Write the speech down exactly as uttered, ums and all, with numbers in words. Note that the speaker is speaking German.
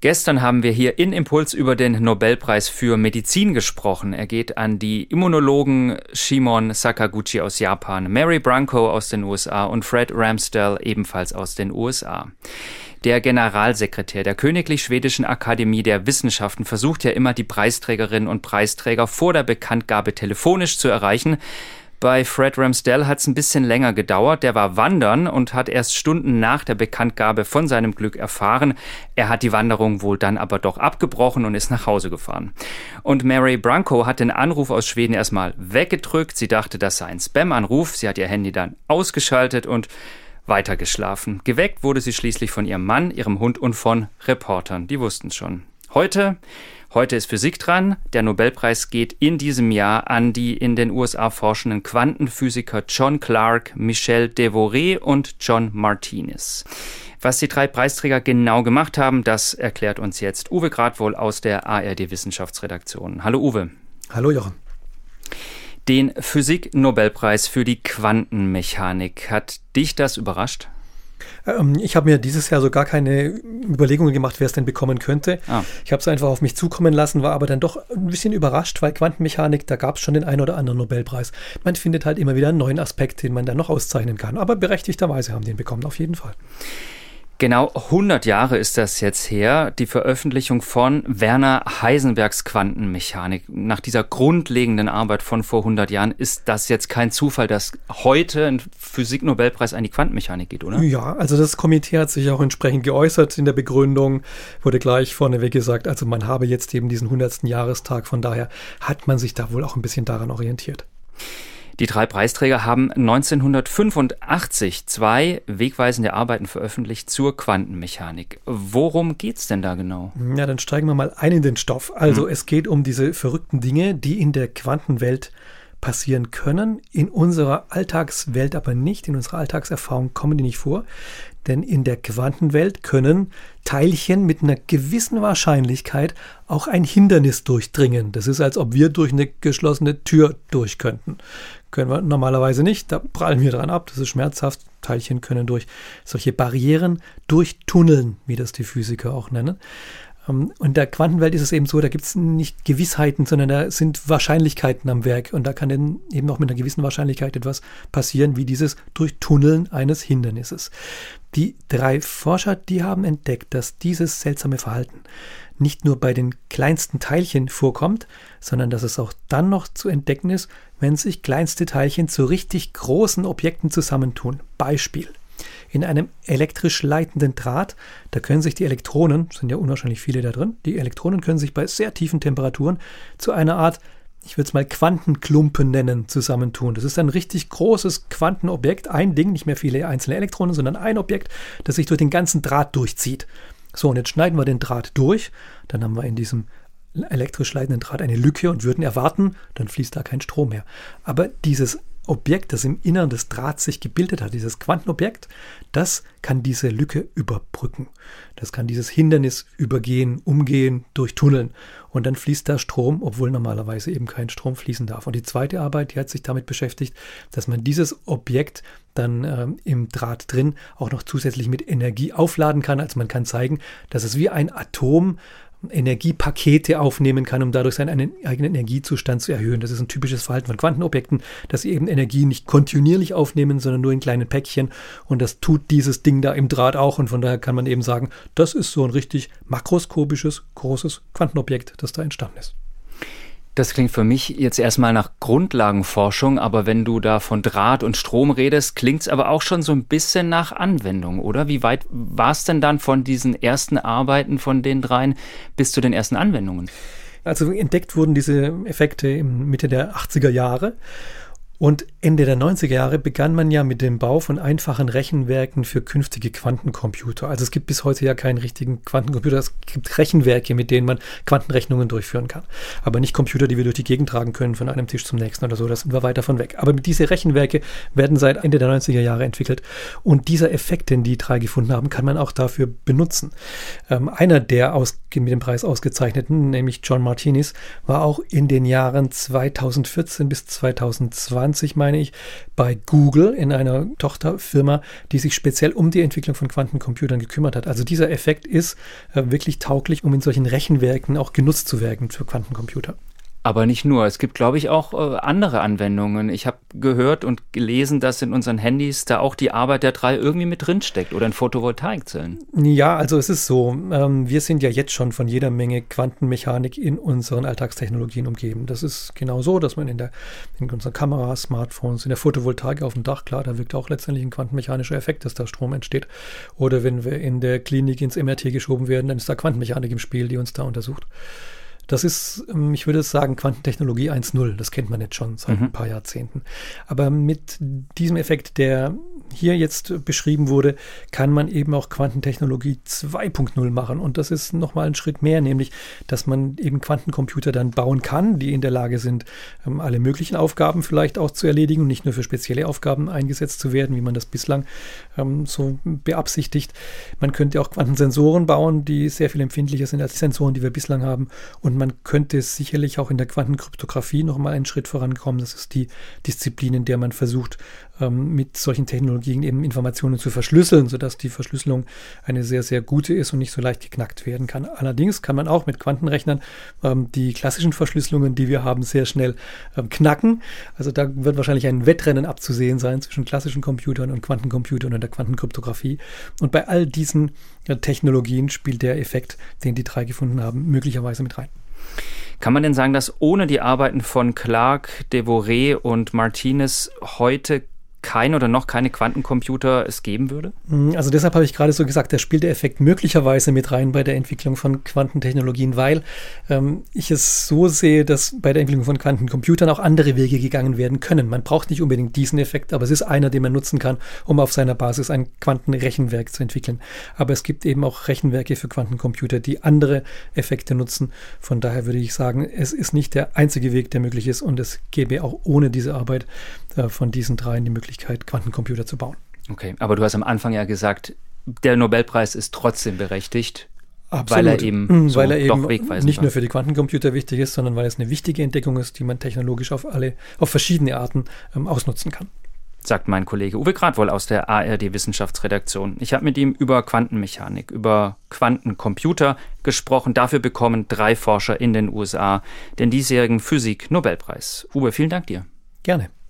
Gestern haben wir hier in Impuls über den Nobelpreis für Medizin gesprochen. Er geht an die Immunologen Shimon Sakaguchi aus Japan, Mary Branco aus den U S A und Fred Ramsdell ebenfalls aus den U S A. Der Generalsekretär der Königlich Schwedischen Akademie der Wissenschaften versucht ja immer, die Preisträgerinnen und Preisträger vor der Bekanntgabe telefonisch zu erreichen. Bei Fred Ramsdell hat es ein bisschen länger gedauert. Der war wandern und hat erst Stunden nach der Bekanntgabe von seinem Glück erfahren. Er hat die Wanderung wohl dann aber doch abgebrochen und ist nach Hause gefahren. Und Mary Branco hat den Anruf aus Schweden erstmal weggedrückt. Sie dachte, das sei ein Spam-Anruf. Sie hat ihr Handy dann ausgeschaltet und weitergeschlafen. Geweckt wurde sie schließlich von ihrem Mann, ihrem Hund und von Reportern. Die wussten es schon. Heute... Heute ist Physik dran. Der Nobelpreis geht in diesem Jahr an die in den U S A forschenden Quantenphysiker John Clark, Michel Devoret und John Martinez. Was die drei Preisträger genau gemacht haben, das erklärt uns jetzt Uwe Gradwohl aus der A R D-Wissenschaftsredaktion. Hallo Uwe. Hallo Jochen. Den Physik-Nobelpreis für die Quantenmechanik. Hat dich das überrascht? Ich habe mir dieses Jahr so gar keine Überlegungen gemacht, wer es denn bekommen könnte. Ah. Ich habe es einfach auf mich zukommen lassen, war aber dann doch ein bisschen überrascht, weil Quantenmechanik, da gab es schon den einen oder anderen Nobelpreis. Man findet halt immer wieder einen neuen Aspekt, den man dann noch auszeichnen kann. Aber berechtigterweise haben die ihn bekommen, auf jeden Fall. Genau hundert Jahre ist das jetzt her, die Veröffentlichung von Werner Heisenbergs Quantenmechanik. Nach dieser grundlegenden Arbeit von vor hundert Jahren ist das jetzt kein Zufall, dass heute ein Physik-Nobelpreis an die Quantenmechanik geht, oder? Ja, also das Komitee hat sich auch entsprechend geäußert in der Begründung, wurde gleich vorneweg gesagt, also man habe jetzt eben diesen hundertsten Jahrestag, von daher hat man sich da wohl auch ein bisschen daran orientiert. Die drei Preisträger haben neunzehnhundertfünfundachtzig zwei wegweisende Arbeiten veröffentlicht zur Quantenmechanik. Worum geht's denn da genau? Ja, dann steigen wir mal ein in den Stoff. Also hm. es geht um diese verrückten Dinge, die in der Quantenwelt passieren können, in unserer Alltagswelt aber nicht, in unserer Alltagserfahrung kommen die nicht vor. Denn in der Quantenwelt können Teilchen mit einer gewissen Wahrscheinlichkeit auch ein Hindernis durchdringen. Das ist, als ob wir durch eine geschlossene Tür durch könnten. Können wir normalerweise nicht, da prallen wir dran ab, das ist schmerzhaft. Teilchen können durch solche Barrieren durchtunneln, wie das die Physiker auch nennen. Und in der Quantenwelt ist es eben so, da gibt es nicht Gewissheiten, sondern da sind Wahrscheinlichkeiten am Werk. Und da kann dann eben auch mit einer gewissen Wahrscheinlichkeit etwas passieren, wie dieses Durchtunneln eines Hindernisses. Die drei Forscher, die haben entdeckt, dass dieses seltsame Verhalten nicht nur bei den kleinsten Teilchen vorkommt, sondern dass es auch dann noch zu entdecken ist, wenn sich kleinste Teilchen zu richtig großen Objekten zusammentun. Beispiel. In einem elektrisch leitenden Draht, da können sich die Elektronen, sind ja unwahrscheinlich viele da drin, die Elektronen können sich bei sehr tiefen Temperaturen zu einer Art, ich würde es mal Quantenklumpen nennen, zusammentun. Das ist ein richtig großes Quantenobjekt, ein Ding, nicht mehr viele einzelne Elektronen, sondern ein Objekt, das sich durch den ganzen Draht durchzieht. So, und jetzt schneiden wir den Draht durch, dann haben wir in diesem elektrisch leitenden Draht eine Lücke und würden erwarten, dann fließt da kein Strom mehr. Aber dieses Objekt, das im Innern des Drahts sich gebildet hat, dieses Quantenobjekt, das kann diese Lücke überbrücken. Das kann dieses Hindernis übergehen, umgehen, durchtunneln. Und dann fließt da Strom, obwohl normalerweise eben kein Strom fließen darf. Und die zweite Arbeit, die hat sich damit beschäftigt, dass man dieses Objekt dann ähm, im Draht drin auch noch zusätzlich mit Energie aufladen kann. Also man kann zeigen, dass es wie ein Atom Energiepakete aufnehmen kann, um dadurch seinen eigenen Energiezustand zu erhöhen. Das ist ein typisches Verhalten von Quantenobjekten, dass sie eben Energie nicht kontinuierlich aufnehmen, sondern nur in kleinen Päckchen. Und das tut dieses Ding da im Draht auch. Und von daher kann man eben sagen, das ist so ein richtig makroskopisches, großes Quantenobjekt, das da entstanden ist. Das klingt für mich jetzt erstmal nach Grundlagenforschung, aber wenn du da von Draht und Strom redest, klingt es aber auch schon so ein bisschen nach Anwendung, oder? Wie weit war es denn dann von diesen ersten Arbeiten von den dreien bis zu den ersten Anwendungen? Also entdeckt wurden diese Effekte in Mitte der achtziger Jahre. Und Ende der neunziger Jahre begann man ja mit dem Bau von einfachen Rechenwerken für künftige Quantencomputer. Also es gibt bis heute ja keinen richtigen Quantencomputer. Es gibt Rechenwerke, mit denen man Quantenrechnungen durchführen kann. Aber nicht Computer, die wir durch die Gegend tragen können, von einem Tisch zum nächsten oder so. Da sind wir weit davon weg. Aber diese Rechenwerke werden seit Ende der neunziger Jahre entwickelt. Und dieser Effekt, den die drei gefunden haben, kann man auch dafür benutzen. Ähm, einer der aus, mit dem Preis ausgezeichneten, nämlich John Martinez, war auch in den Jahren zweitausendvierzehn bis zweitausendzwei neunzehnhundertneunundzwanzig, meine ich, bei Google in einer Tochterfirma, die sich speziell um die Entwicklung von Quantencomputern gekümmert hat. Also dieser Effekt ist äh, wirklich tauglich, um in solchen Rechenwerken auch genutzt zu werden für Quantencomputer. Aber nicht nur. Es gibt, glaube ich, auch äh, andere Anwendungen. Ich habe gehört und gelesen, dass in unseren Handys da auch die Arbeit der drei irgendwie mit drinsteckt oder in Photovoltaikzellen. Ja, also es ist so, ähm, wir sind ja jetzt schon von jeder Menge Quantenmechanik in unseren Alltagstechnologien umgeben. Das ist genau so, dass man in, der, in unseren Kameras, Smartphones, in der Photovoltaik auf dem Dach, klar, da wirkt auch letztendlich ein quantenmechanischer Effekt, dass da Strom entsteht. Oder wenn wir in der Klinik ins M R T geschoben werden, dann ist da Quantenmechanik im Spiel, die uns da untersucht. Das ist, ich würde sagen, Quantentechnologie eins Punkt null. Das kennt man jetzt schon seit mhm. ein paar Jahrzehnten. Aber mit diesem Effekt, der hier jetzt beschrieben wurde, kann man eben auch Quantentechnologie zwei Punkt null machen. Und das ist nochmal ein Schritt mehr, nämlich, dass man eben Quantencomputer dann bauen kann, die in der Lage sind, alle möglichen Aufgaben vielleicht auch zu erledigen und nicht nur für spezielle Aufgaben eingesetzt zu werden, wie man das bislang ähm, so beabsichtigt. Man könnte auch Quantensensoren bauen, die sehr viel empfindlicher sind als die Sensoren, die wir bislang haben. Und man könnte sicherlich auch in der Quantenkryptographie nochmal einen Schritt vorankommen. Das ist die Disziplin, in der man versucht, ähm, mit solchen Technologien eben Informationen zu verschlüsseln, sodass die Verschlüsselung eine sehr, sehr gute ist und nicht so leicht geknackt werden kann. Allerdings kann man auch mit Quantenrechnern ähm, die klassischen Verschlüsselungen, die wir haben, sehr schnell ähm, knacken. Also da wird wahrscheinlich ein Wettrennen abzusehen sein zwischen klassischen Computern und Quantencomputern und der Quantenkryptographie. Und bei all diesen äh, Technologien spielt der Effekt, den die drei gefunden haben, möglicherweise mit rein. Kann man denn sagen, dass ohne die Arbeiten von Clark, Devoré und Martinez heute kein oder noch keine Quantencomputer es geben würde? Also deshalb habe ich gerade so gesagt, da spielt der Effekt möglicherweise mit rein bei der Entwicklung von Quantentechnologien, weil ähm, ich es so sehe, dass bei der Entwicklung von Quantencomputern auch andere Wege gegangen werden können. Man braucht nicht unbedingt diesen Effekt, aber es ist einer, den man nutzen kann, um auf seiner Basis ein Quantenrechenwerk zu entwickeln. Aber es gibt eben auch Rechenwerke für Quantencomputer, die andere Effekte nutzen. Von daher würde ich sagen, es ist nicht der einzige Weg, der möglich ist, und es gäbe auch ohne diese Arbeit äh, von diesen dreien die Möglichkeit, Quantencomputer zu bauen. Okay, aber du hast am Anfang ja gesagt, der Nobelpreis ist trotzdem berechtigt, Absolut. weil er eben, so weil er eben doch wegweisend nicht war. nur für die Quantencomputer wichtig ist, sondern weil es eine wichtige Entdeckung ist, die man technologisch auf alle, auf verschiedene Arten ähm, ausnutzen kann. Sagt mein Kollege Uwe Gradwoll aus der A R D-Wissenschaftsredaktion. Ich habe mit ihm über Quantenmechanik, über Quantencomputer gesprochen. Dafür bekommen drei Forscher in den U S A den diesjährigen Physik-Nobelpreis. Uwe, vielen Dank dir. Gerne.